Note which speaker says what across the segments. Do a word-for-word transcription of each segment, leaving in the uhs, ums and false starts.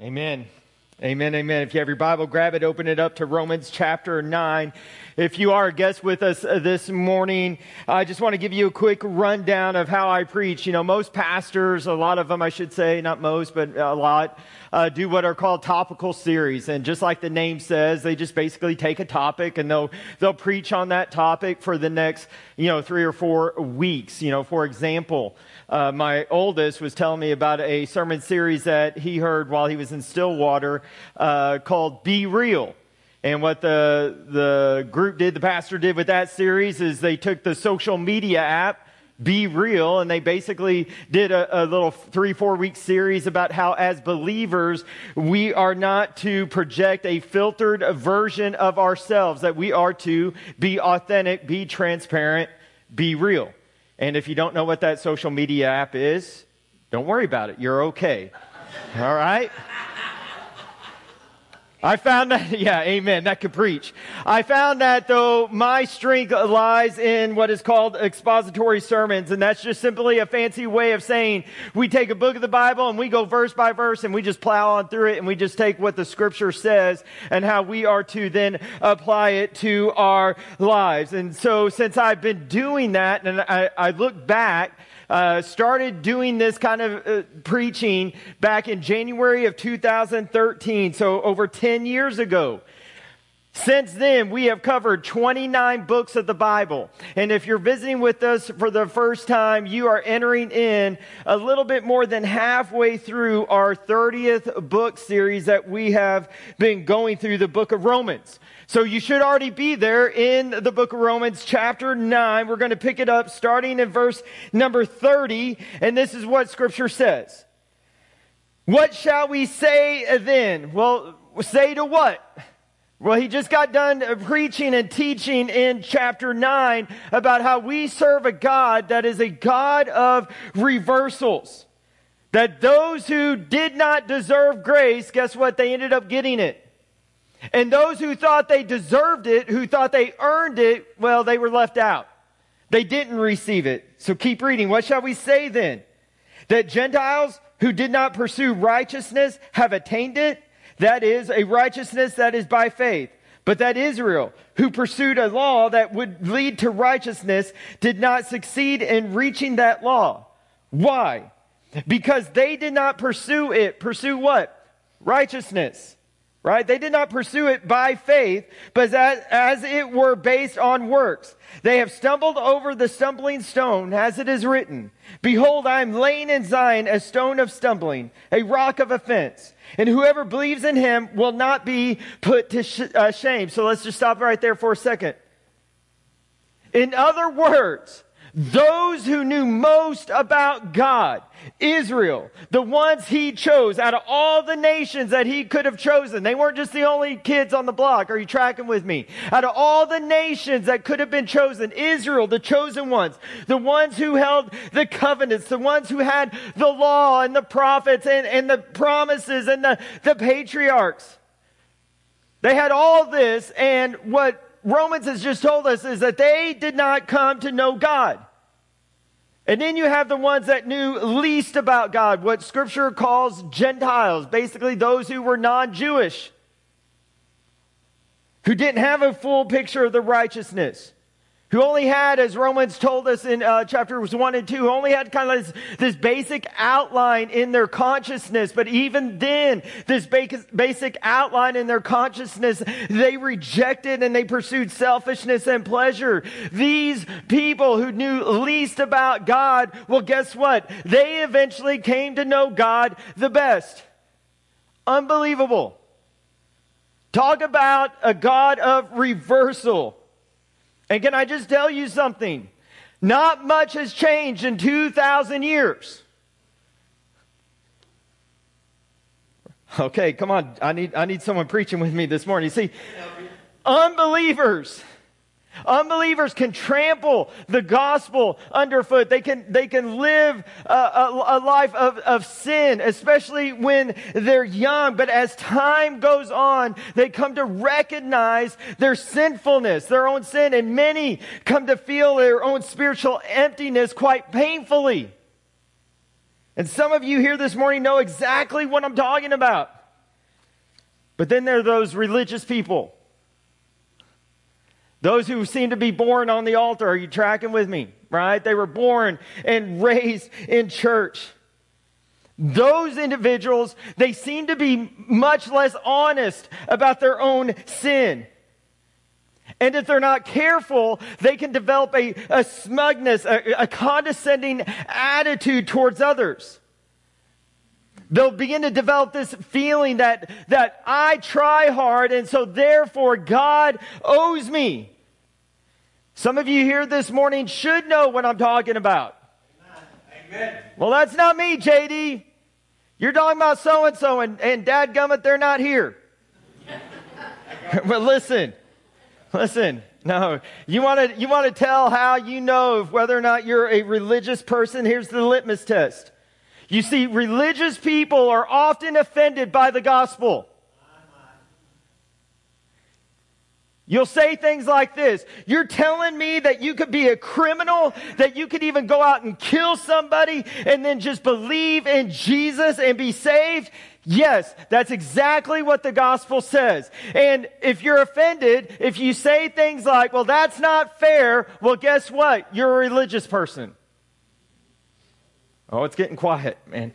Speaker 1: Amen. Amen, amen. If you have your Bible, grab it, open it up to Romans chapter nine. If you are a guest with us uh, this morning, I just want to give you a quick rundown of how I preach. You know, most pastors, a lot of them, I should say, not most, but a lot, uh, do what are called topical series. And just like the name says, they just basically take a topic and they'll, they'll preach on that topic for the next, you know, three or four weeks. You know, for example, uh, my oldest was telling me about a sermon series that he heard while he was in Stillwater, uh, called Be Real. And what the the group did, the pastor did with that series is they took the social media app, Be Real, and they basically did a, a little three, four week series about how as believers, we are not to project a filtered version of ourselves, that we are to be authentic, be transparent, be real. And if you don't know what that social media app is, don't worry about it. You're okay. All right? I found that, yeah, amen, that could preach. I found that, though, my strength lies in what is called expository sermons, and that's just simply a fancy way of saying we take a book of the Bible and we go verse by verse and we just plow on through it and we just take what the Scripture says and how we are to then apply it to our lives. And so since I've been doing that, and I, I look back, Uh, started doing this kind of uh, preaching back in January of two thousand thirteen, so over ten years ago. Since then, we have covered twenty-nine books of the Bible. And if you're visiting with us for the first time, you are entering in a little bit more than halfway through our thirtieth book series that we have been going through, the book of Romans. So you should already be there in the book of Romans, chapter nine. We're going to pick it up starting in verse number thirty. And this is what Scripture says. What shall we say then? Well, say to what? Well, he just got done preaching and teaching in chapter nine about how we serve a God that is a God of reversals. That those who did not deserve grace, guess what? They ended up getting it. And those who thought they deserved it, who thought they earned it, well, they were left out. They didn't receive it. So keep reading. What shall we say then? That Gentiles who did not pursue righteousness have attained it? That is, a righteousness that is by faith. But that Israel, who pursued a law that would lead to righteousness, did not succeed in reaching that law. Why? Because they did not pursue it. Pursue what? Righteousness. Right? They did not pursue it by faith, but as, as it were based on works. They have stumbled over the stumbling stone, as it is written, Behold, I am laying in Zion a stone of stumbling, a rock of offense. And whoever believes in him will not be put to sh- uh, shame. So let's just stop right there for a second. In other words, those who knew most about God, Israel, the ones he chose out of all the nations that he could have chosen. They weren't just the only kids on the block. Are you tracking with me? Out of all the nations that could have been chosen, Israel, the chosen ones, the ones who held the covenants, the ones who had the law and the prophets and, and the promises and the, the patriarchs. They had all this, and what Romans has just told us is that they did not come to know God. And then you have the ones that knew least about God, what Scripture calls Gentiles, basically those who were non-Jewish, who didn't have a full picture of the righteousness, who only had, as Romans told us in uh, chapters one and two, who only had kind of this, this basic outline in their consciousness. But even then, this basic outline in their consciousness, they rejected and they pursued selfishness and pleasure. These people who knew least about God, well, guess what? They eventually came to know God the best. Unbelievable. Talk about a God of reversal. And can I just tell you something? Not much has changed in two thousand years. Okay, come on. I need, I need someone preaching with me this morning. You see, unbelievers, unbelievers can trample the gospel underfoot. They can, they can live a, a, a life of, of sin, especially when they're young. But as time goes on, they come to recognize their sinfulness, their own sin. And many come to feel their own spiritual emptiness quite painfully. And some of you here this morning know exactly what I'm talking about. But then there are those religious people. Those who seem to be born on the altar. Are you tracking with me? Right? They were born and raised in church. Those individuals, they seem to be much less honest about their own sin. And if they're not careful, they can develop a, a smugness, a, a condescending attitude towards others. They'll begin to develop this feeling that, that I try hard and so therefore God owes me. Some of you here this morning should know what I'm talking about.
Speaker 2: Amen.
Speaker 1: Well, that's not me, J D. You're talking about so-and-so and, and dadgummit, they're not here. But listen, listen. No, you want to you want to tell how you know whether or not you're a religious person? Here's the litmus test. You see, religious people are often offended by the gospel. You'll say things like this. You're telling me that you could be a criminal, that you could even go out and kill somebody and then just believe in Jesus and be saved? Yes, that's exactly what the gospel says. And if you're offended, if you say things like, well, that's not fair, well, guess what? You're a religious person. Oh, it's getting quiet, man.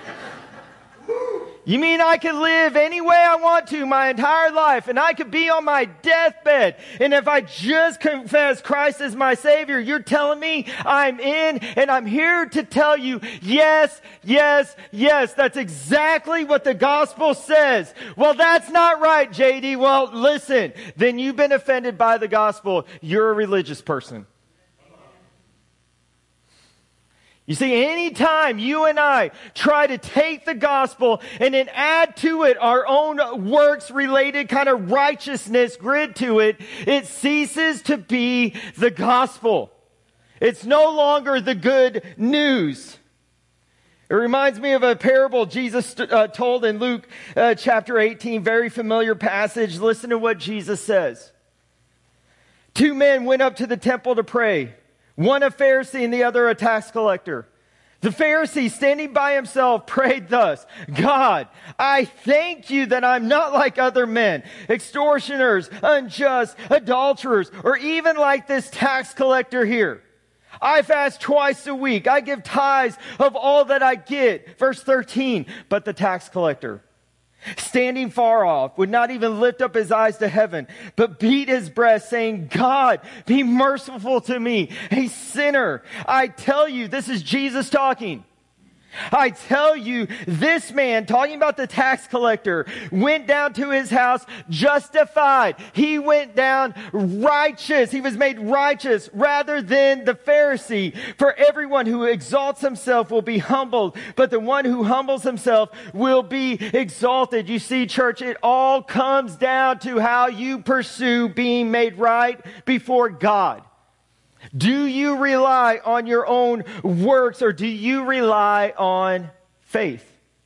Speaker 1: You mean I could live any way I want to my entire life, and I could be on my deathbed, and if I just confess Christ as my Savior, you're telling me I'm in, and I'm here to tell you, yes, yes, yes, that's exactly what the gospel says. Well, that's not right, J D. Well, listen, then you've been offended by the gospel. You're a religious person. You see, anytime you and I try to take the gospel and then add to it our own works-related kind of righteousness grid to it, it ceases to be the gospel. It's no longer the good news. It reminds me of a parable Jesus uh, told in Luke uh, chapter eighteen, very familiar passage. Listen to what Jesus says. Two men went up to the temple to pray. One a Pharisee and the other a tax collector. The Pharisee, standing by himself, prayed thus, God, I thank you that I'm not like other men, extortioners, unjust, adulterers, or even like this tax collector here. I fast twice a week. I give tithes of all that I get. Verse thirteen, but the tax collector, standing far off, would not even lift up his eyes to heaven, but beat his breast, saying, God, be merciful to me, a sinner. I tell you, this is Jesus talking. I tell you, this man, talking about the tax collector, went down to his house justified. He went down righteous. He was made righteous rather than the Pharisee. For everyone who exalts himself will be humbled, but the one who humbles himself will be exalted. You see, church, it all comes down to how you pursue being made right before God. Do you rely on your own works or do you rely on faith?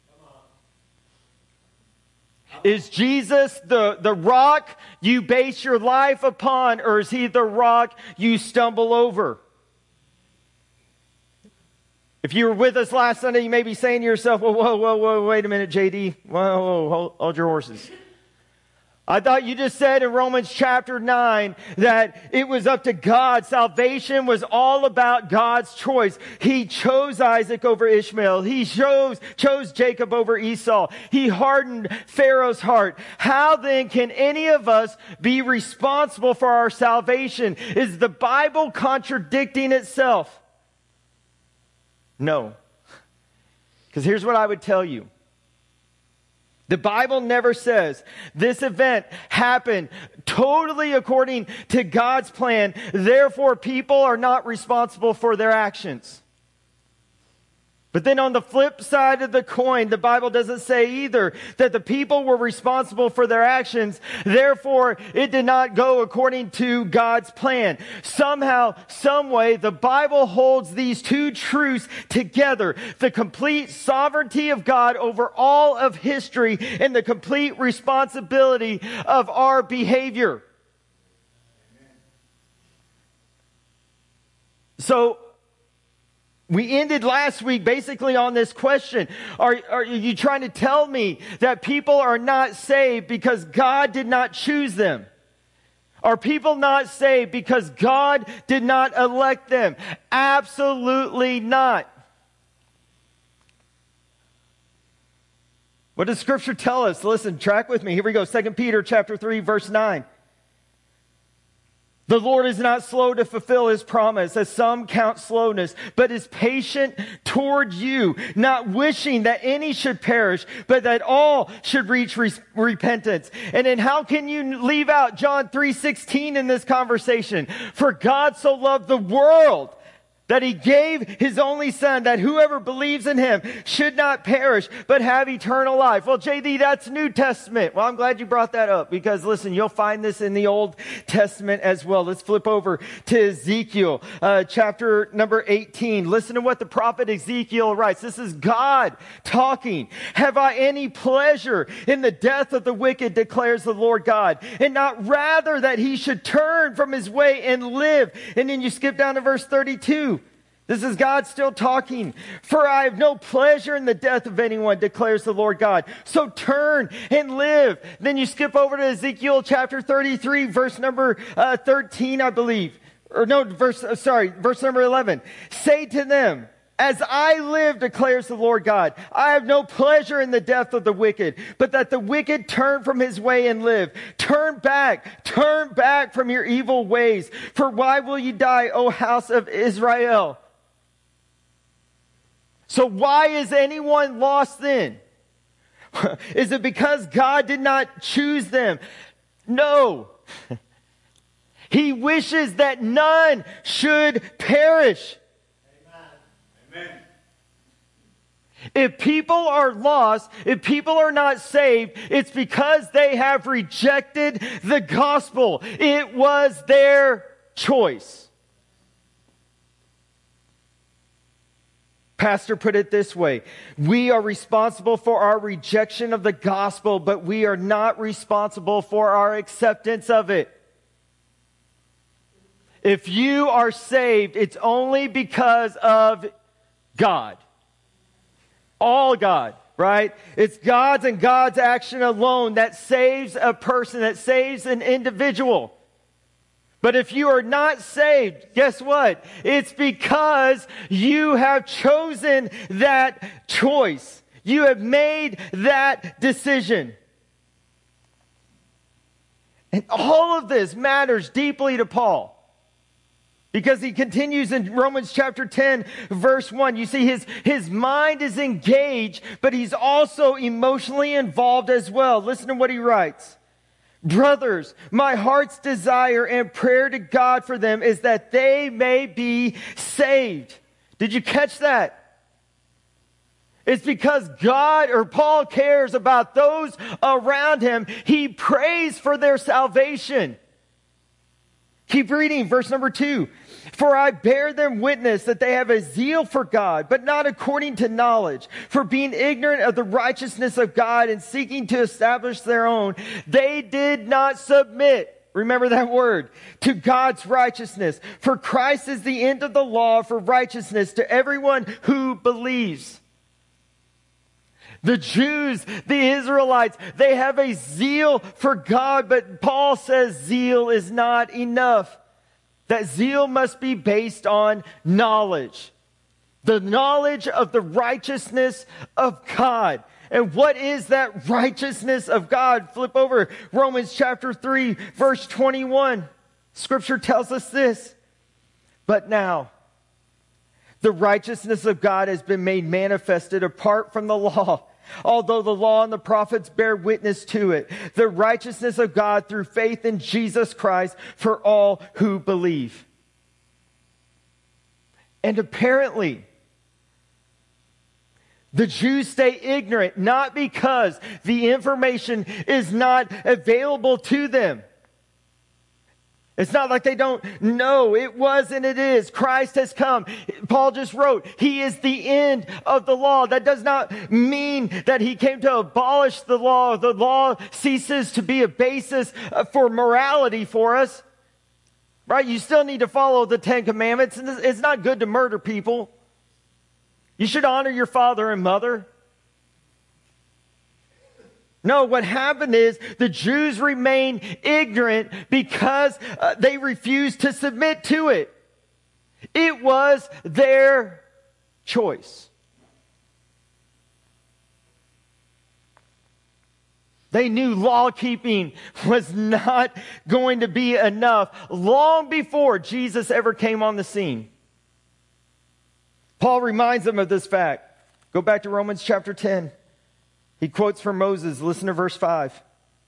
Speaker 1: Is Jesus the, the rock you base your life upon, or is he the rock you stumble over? If you were with us last Sunday, you may be saying to yourself, whoa, whoa, whoa, whoa, wait a minute, J D. Whoa, whoa, hold, hold your horses. I thought you just said in Romans chapter nine that it was up to God. Salvation was all about God's choice. He chose Isaac over Ishmael. He chose, chose Jacob over Esau. He hardened Pharaoh's heart. How then can any of us be responsible for our salvation? Is the Bible contradicting itself? No. Because here's what I would tell you. The Bible never says this event happened totally according to God's plan. Therefore, people are not responsible for their actions. But then on the flip side of the coin, the Bible doesn't say either that the people were responsible for their actions. Therefore, it did not go according to God's plan. Somehow, some way, the Bible holds these two truths together. The complete sovereignty of God over all of history and the complete responsibility of our behavior. So, We ended last week basically on this question. Are, are you trying to tell me that people are not saved because God did not choose them? Are people not saved because God did not elect them? Absolutely not. What does Scripture tell us? Listen, track with me. Here we go. Second Peter chapter three, verse nine. The Lord is not slow to fulfill his promise, as some count slowness, but is patient toward you, not wishing that any should perish, but that all should reach re- repentance. And then how can you leave out John three sixteen in this conversation? For God so loved the world that he gave his only son, that whoever believes in him should not perish, but have eternal life. Well, J D, that's New Testament. Well, I'm glad you brought that up because, listen, you'll find this in the Old Testament as well. Let's flip over to Ezekiel, uh, chapter number eighteen. Listen to what the prophet Ezekiel writes. This is God talking. Have I any pleasure in the death of the wicked, declares the Lord God, and not rather that he should turn from his way and live? And then you skip down to verse thirty-two. This is God still talking. For I have no pleasure in the death of anyone, declares the Lord God. So turn and live. Then you skip over to Ezekiel chapter thirty-three, verse number uh, thirteen, I believe. Or no, verse, uh, sorry, verse number eleven. Say to them, as I live, declares the Lord God, I have no pleasure in the death of the wicked, but that the wicked turn from his way and live. Turn back, turn back from your evil ways. For why will you die, O house of Israel? So why is anyone lost then? Is it because God did not choose them? No. He wishes that none should perish.
Speaker 2: Amen. Amen.
Speaker 1: If people are lost, if people are not saved, it's because they have rejected the gospel. It was their choice. Pastor put it this way: we are responsible for our rejection of the gospel, but we are not responsible for our acceptance of it. If you are saved, it's only because of God. All God, right? It's God's and God's action alone that saves a person, that saves an individual. But if you are not saved, guess what? It's because you have chosen that choice. You have made that decision. And all of this matters deeply to Paul. Because he continues in Romans chapter ten, verse one. You see, his, his mind is engaged, but he's also emotionally involved as well. Listen to what he writes. Brothers, my heart's desire and prayer to God for them is that they may be saved. Did you catch that? It's because God or Paul cares about those around him. He prays for their salvation. Keep reading, verse number two. For I bear them witness that they have a zeal for God, but not according to knowledge. For being ignorant of the righteousness of God and seeking to establish their own, they did not submit. Remember that word, to God's righteousness. For Christ is the end of the law for righteousness to everyone who believes. The Jews, the Israelites, they have a zeal for God, but Paul says zeal is not enough. That zeal must be based on knowledge. The knowledge of the righteousness of God. And what is that righteousness of God? Flip over Romans chapter three, verse twenty-one. Scripture tells us this. But now, the righteousness of God has been made manifested apart from the law. Although the law and the prophets bear witness to it, the righteousness of God through faith in Jesus Christ for all who believe. And apparently, the Jews stay ignorant, not because the information is not available to them. It's not like they don't know. It was and it is. Christ has come. Paul just wrote, he is the end of the law. That does not mean that he came to abolish the law. The law ceases to be a basis for morality for us. Right? You still need to follow the Ten Commandments. And it's not good to murder people. You should honor your father and mother. No, what happened is the Jews remained ignorant because uh, they refused to submit to it. It was their choice. They knew law keeping was not going to be enough long before Jesus ever came on the scene. Paul reminds them of this fact. Go back to Romans chapter ten. He quotes from Moses. Listen to verse five.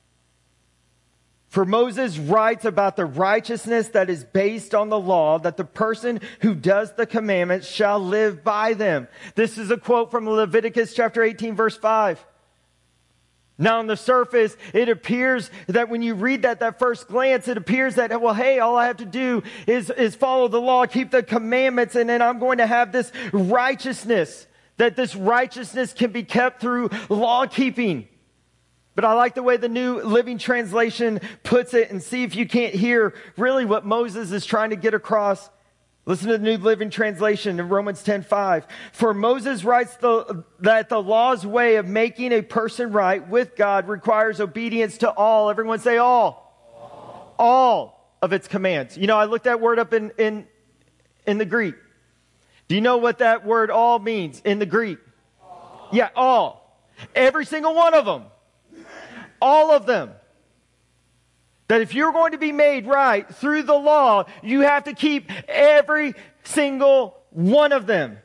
Speaker 1: For Moses writes about the righteousness that is based on the law, that the person who does the commandments shall live by them. This is a quote from Leviticus chapter eighteen, verse five. Now, on the surface, it appears that when you read that, that first glance, it appears that, well, hey, all I have to do is, is follow the law, keep the commandments, and then I'm going to have this righteousness, that this righteousness can be kept through law keeping. But I like the way the New Living Translation puts it, and see if you can't hear really what Moses is trying to get across. Listen to the New Living Translation in Romans ten five. For Moses writes the, that the law's way of making a person right with God requires obedience to all. Everyone say all. All, all of its commands. You know, I looked that word up in, in, in the Greek. Do you know what that word all means in the Greek? All. Yeah, all. Every single one of them. All of them. That if you're going to be made right through the law, you have to keep every single one of them.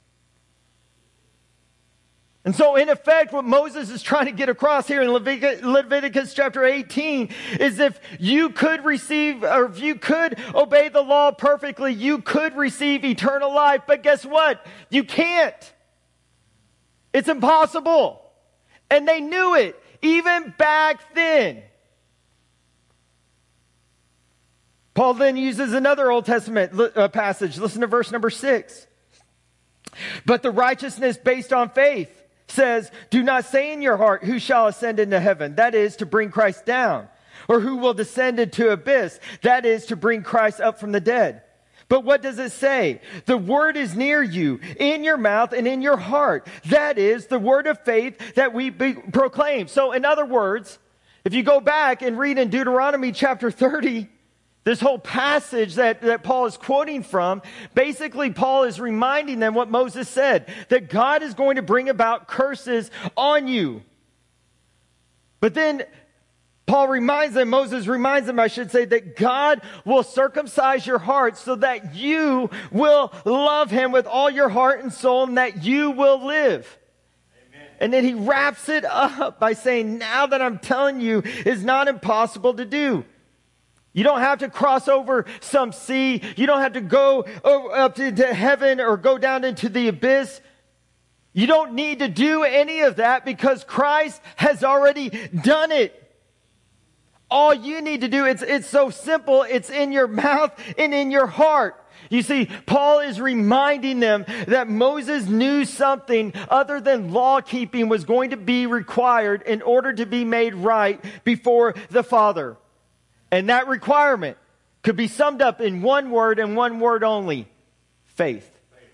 Speaker 1: And so, in effect, what Moses is trying to get across here in Leviticus, Leviticus chapter eighteen is if you could receive, or if you could obey the law perfectly, you could receive eternal life. But guess what? You can't. It's impossible. And they knew it, even back then. Paul then uses another Old Testament passage. Listen to verse number six. But the righteousness based on faith says, do not say in your heart, who shall ascend into heaven? That is to bring Christ down. Or who will descend into abyss? That is to bring Christ up from the dead. But what does it say? The word is near you, in your mouth and in your heart. That is the word of faith that we be- proclaim. So in other words, if you go back and read in Deuteronomy chapter thirty, this whole passage that, that Paul is quoting from, basically Paul is reminding them what Moses said, that God is going to bring about curses on you. But then Paul reminds them, Moses reminds them, I should say, that God will circumcise your heart so that you will love him with all your heart and soul and that you will live. Amen. And then he wraps it up by saying, now that I'm telling you, it's not impossible to do. You don't have to cross over some sea. You don't have to go up to heaven or go down into the abyss. You don't need to do any of that because Christ has already done it. All you need to do, it's, it's so simple. It's in your mouth and in your heart. You see, Paul is reminding them that Moses knew something other than law keeping was going to be required in order to be made right before the Father. And that requirement could be summed up in one word and one word only: faith.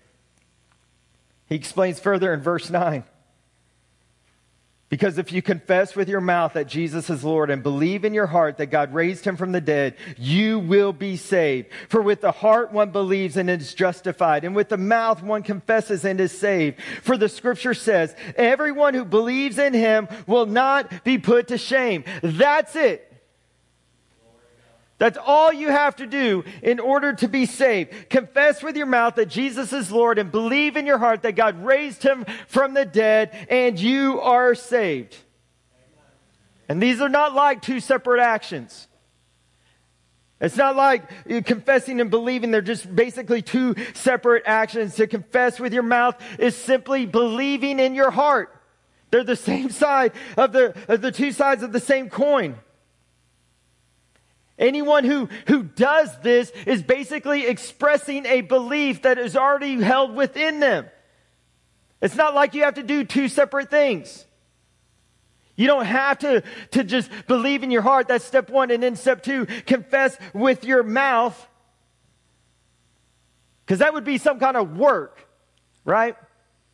Speaker 1: He explains further in verse nine. Because if you confess with your mouth that Jesus is Lord and believe in your heart that God raised him from the dead, you will be saved. For with the heart one believes and is justified, and with the mouth one confesses and is saved. For the scripture says, everyone who believes in him will not be put to shame. That's it. That's all you have to do in order to be saved. Confess with your mouth that Jesus is Lord and believe in your heart that God raised him from the dead and you are saved. And these are not like two separate actions. It's not like confessing and believing. They're just basically two separate actions. To confess with your mouth is simply believing in your heart. They're the same side of the, of the two sides of the same coin. Anyone who, who does this is basically expressing a belief that is already held within them. It's not like you have to do two separate things. You don't have to, to just believe in your heart. That's step one. And then step two, confess with your mouth. Because that would be some kind of work, right?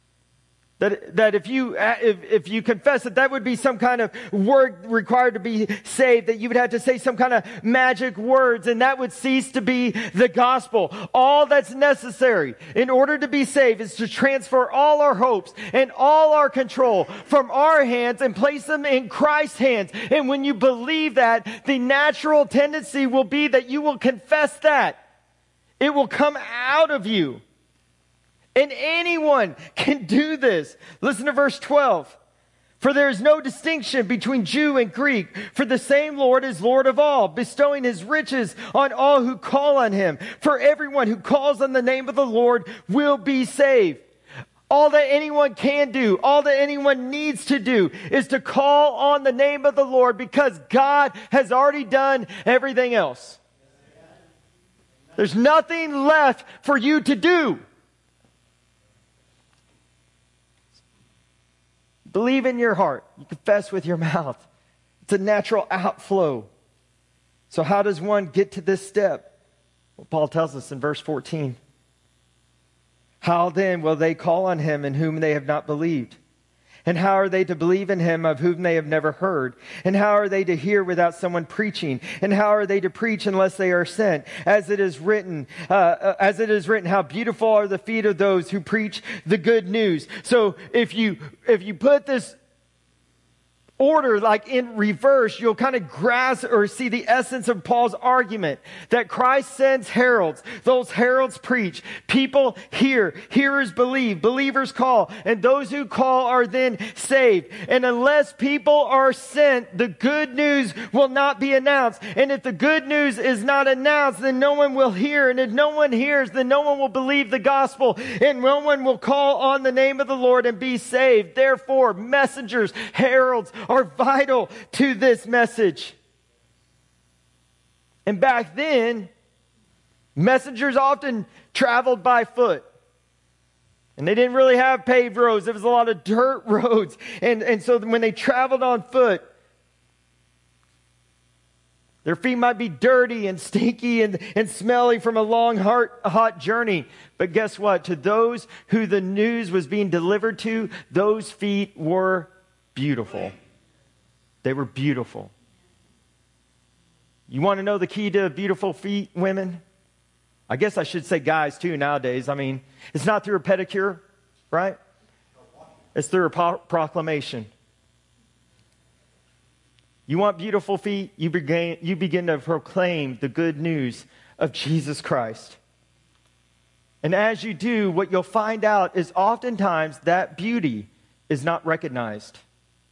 Speaker 1: That, that if you, if, if you confess that that would be some kind of word required to be saved, that you would have to say some kind of magic words, and that would cease to be the gospel. All that's necessary in order to be saved is to transfer all our hopes and all our control from our hands and place them in Christ's hands. And when you believe that, the natural tendency will be that you will confess that. It will come out of you. And anyone can do this. Listen to verse twelve. For there is no distinction between Jew and Greek, for the same Lord is Lord of all, bestowing his riches on all who call on him. For everyone who calls on the name of the Lord will be saved. All that anyone can do, all that anyone needs to do is to call on the name of the Lord, because God has already done everything else. There's nothing left for you to do. Believe in your heart. You confess with your mouth. It's a natural outflow. So how does one get to this step? Well, Paul tells us in verse fourteen. How then will they call on him in whom they have not believed? And how are they to believe in him of whom they have never heard? And how are they to hear without someone preaching? And how are they to preach unless they are sent? As it is written, uh, as it is written, how beautiful are the feet of those who preach the good news. So if you if you put this order like in reverse, you'll kind of grasp or see the essence of Paul's argument that Christ sends heralds. Those heralds preach. People hear. Hearers believe. Believers call. And those who call are then saved. And unless people are sent, the good news will not be announced. And if the good news is not announced, then no one will hear. And if no one hears, then no one will believe the gospel. And no one will call on the name of the Lord and be saved. Therefore, messengers, heralds, are vital to this message. And back then, messengers often traveled by foot. And they didn't really have paved roads. There was a lot of dirt roads. And, and so when they traveled on foot, their feet might be dirty and stinky and, and smelly from a long, hot, hot journey. But guess what? To those who the news was being delivered to, those feet were beautiful. They were beautiful. You want to know the key to beautiful feet, women? I guess I should say guys too nowadays. I mean, it's not through a pedicure, right? It's through a pro- proclamation. You want beautiful feet? You begin, you begin to proclaim the good news of Jesus Christ. And as you do, what you'll find out is oftentimes that beauty is not recognized.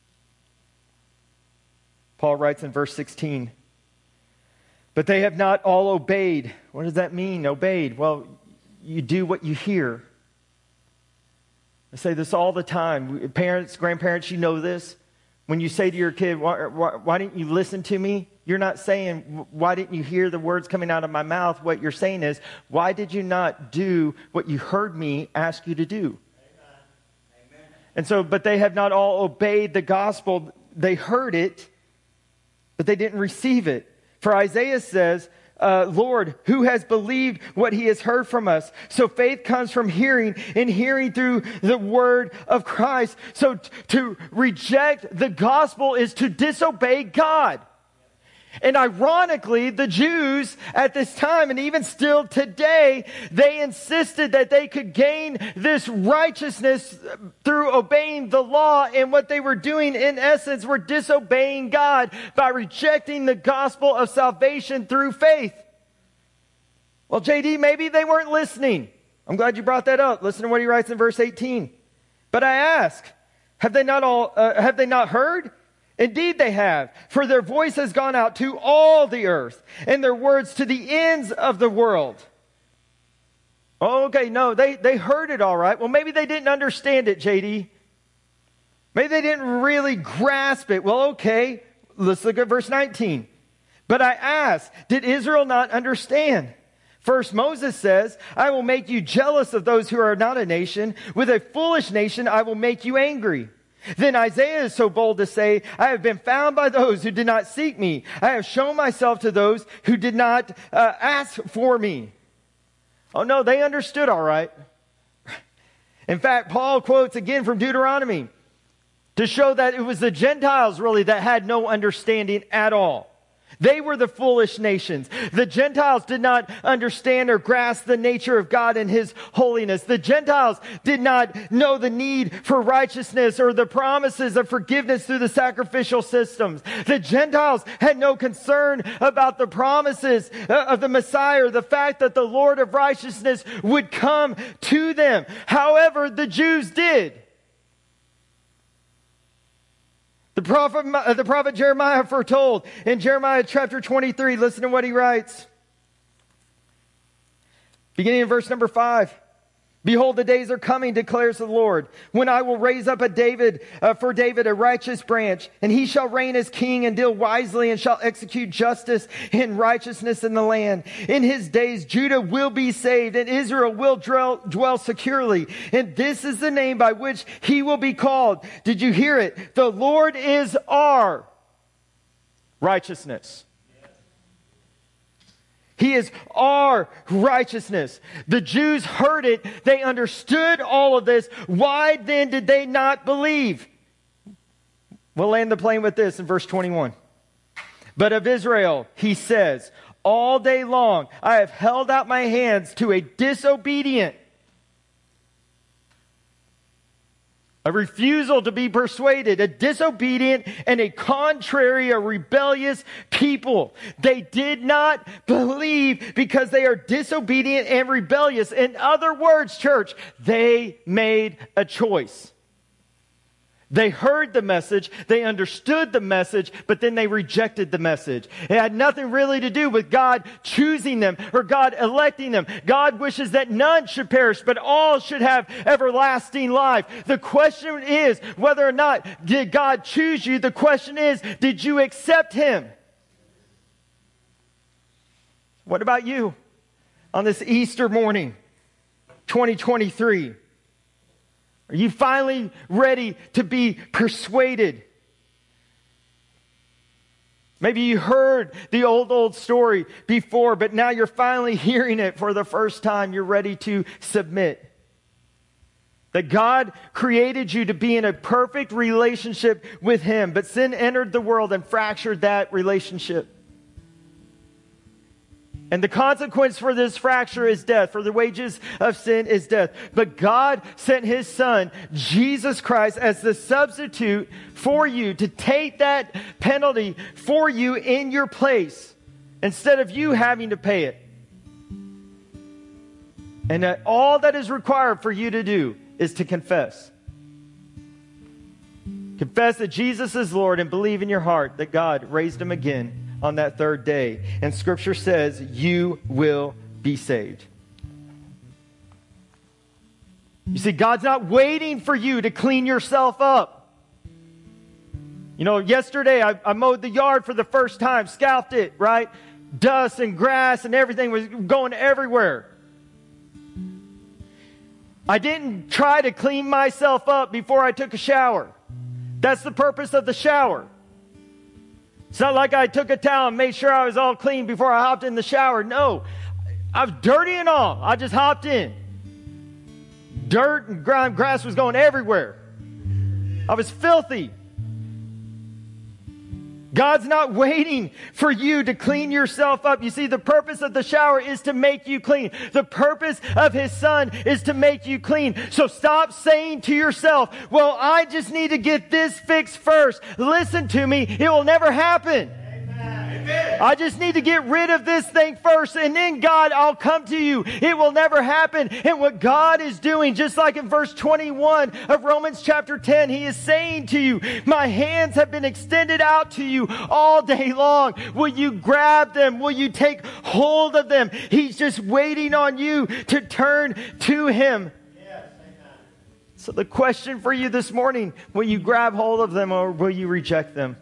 Speaker 1: Paul writes in verse sixteen, but they have not all obeyed. What does that mean, obeyed? Well, you do what you hear. I say this all the time. Parents, grandparents, you know this. When you say to your kid, why, why, why didn't you listen to me? You're not saying, why didn't you hear the words coming out of my mouth? What you're saying is, why did you not do what you heard me ask you to do? Amen. Amen. And so, but they have not all obeyed the gospel. They heard it, but they didn't receive it. For Isaiah says, uh, Lord, who has believed what he has heard from us? So faith comes from hearing, and hearing through the word of Christ. So t- to reject the gospel is to disobey God. And ironically, the Jews at this time, and even still today, they insisted that they could gain this righteousness through obeying the law. And what they were doing, in essence, were disobeying God by rejecting the gospel of salvation through faith. Well, J D, maybe they weren't listening. I'm glad you brought that up. Listen to what he writes in verse eighteen. But I ask, have they not all? Uh, have they not heard? Indeed they have, for their voice has gone out to all the earth, and their words to the ends of the world. Oh, okay, no, they, they heard it all right. Well, maybe they didn't understand it, J D. Maybe they didn't really grasp it. Well, okay, let's look at verse nineteen. But I ask, did Israel not understand? First, Moses says, I will make you jealous of those who are not a nation. With a foolish nation, I will make you angry. Then Isaiah is so bold to say, I have been found by those who did not seek me. I have shown myself to those who did not uh, ask for me. Oh no, they understood all right. In fact, Paul quotes again from Deuteronomy to show that it was the Gentiles really that had no understanding at all. They were the foolish nations. The Gentiles did not understand or grasp the nature of God and His holiness. The Gentiles did not know the need for righteousness or the promises of forgiveness through the sacrificial systems. The Gentiles had no concern about the promises of the Messiah or the fact that the Lord of righteousness would come to them. However, the Jews did. The prophet, uh, the prophet Jeremiah foretold in Jeremiah chapter twenty-three, listen to what he writes. Beginning in verse number five. Behold, the days are coming, declares the Lord, when I will raise up a David, uh, for David a righteous branch, and he shall reign as king and deal wisely and shall execute justice and righteousness in the land. In his days, Judah will be saved and Israel will dwell, dwell securely. And this is the name by which he will be called. Did you hear it? The Lord is our righteousness. He is our righteousness. The Jews heard it. They understood all of this. Why then did they not believe? We'll land the plane with this in verse twenty-one. But of Israel, he says, all day long I have held out my hands to a disobedient, a refusal to be persuaded, a disobedient and a contrary, a rebellious people. They did not believe because they are disobedient and rebellious. In other words, church, they made a choice. They heard the message, they understood the message, but then they rejected the message. It had nothing really to do with God choosing them or God electing them. God wishes that none should perish, but all should have everlasting life. The question is whether or not did God choose you. The question is, did you accept Him? What about you on this Easter morning, twenty twenty-three? Are you finally ready to be persuaded? Maybe you heard the old, old story before, but now you're finally hearing it for the first time. You're ready to submit. That God created you to be in a perfect relationship with Him, but sin entered the world and fractured that relationship. And the consequence for this fracture is death. For the wages of sin is death. But God sent His Son, Jesus Christ, as the substitute for you to take that penalty for you in your place instead of you having to pay it. And that all that is required for you to do is to confess. Confess that Jesus is Lord and believe in your heart that God raised Him again on that third day. And Scripture says you will be saved. You see, God's not waiting for you to clean yourself up. You know, yesterday I, I mowed the yard for the first time, scalped it, right? Dust and grass and everything was going everywhere. I didn't try to clean myself up before I took a shower. That's the purpose of the shower. It's not like I took a towel and made sure I was all clean before I hopped in the shower. No, I was dirty and all. I just hopped in. Dirt and grime, grass was going everywhere. I was filthy. God's not waiting for you to clean yourself up. You see, the purpose of the shower is to make you clean. The purpose of His Son is to make you clean. So stop saying to yourself, well, I just need to get this fixed first. Listen to me. It will never happen. Amen. I just need to get rid of this thing first, and then God, I'll come to you. It will never happen. And what God is doing, just like in verse twenty-one of Romans chapter ten, He is saying to you, my hands have been extended out to you all day long. Will you grab them? Will you take hold of them? He's just waiting on you to turn to Him. Yes, amen. So the question for you this morning, will you grab hold of them or will you reject them?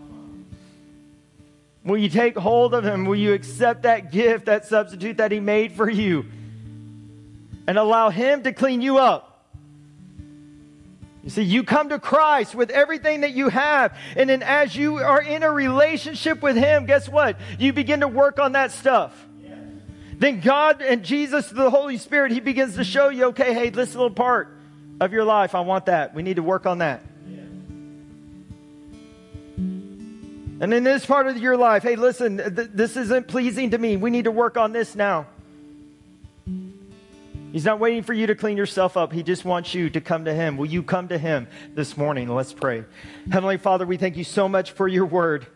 Speaker 1: Will you take hold of Him? Will you accept that gift, that substitute that He made for you? And allow Him to clean you up? You see, you come to Christ with everything that you have. And then as you are in a relationship with Him, guess what? You begin to work on that stuff. Yes. Then God and Jesus, the Holy Spirit, He begins to show you, okay, hey, this little part, of your life. I want that. We need to work on that. And in this part of your life, hey, listen, th- this isn't pleasing to me. We need to work on this now. He's not waiting for you to clean yourself up. He just wants you to come to him. Will you come to him this morning? Let's pray. Heavenly Father, we thank you so much for your word.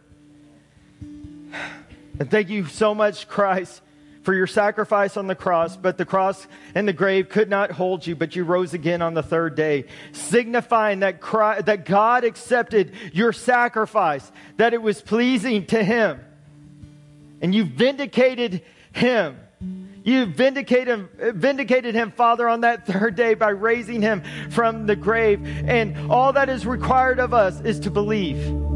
Speaker 1: And thank you so much, Christ, for your sacrifice on the cross. But the cross and the grave could not hold you, but you rose again on the third day, signifying that Christ, that God accepted your sacrifice, that it was pleasing to him. And you vindicated him. You vindicated, vindicated him, Father, on that third day by raising him from the grave. And all that is required of us is to believe,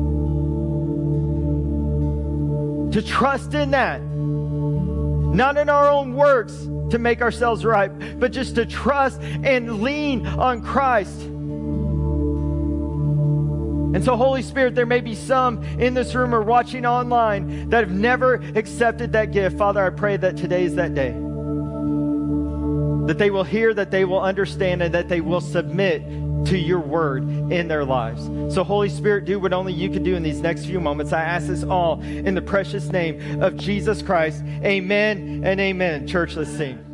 Speaker 1: to trust in that. Not in our own works to make ourselves right, but just to trust and lean on Christ. And so, Holy Spirit, there may be some in this room or watching online that have never accepted that gift. Father, I pray that today is that day. That they will hear, that they will understand, and that they will submit to your word in their lives. So Holy Spirit, do what only you can do in these next few moments. I ask this all in the precious name of Jesus Christ. Amen and amen. Church, let's sing.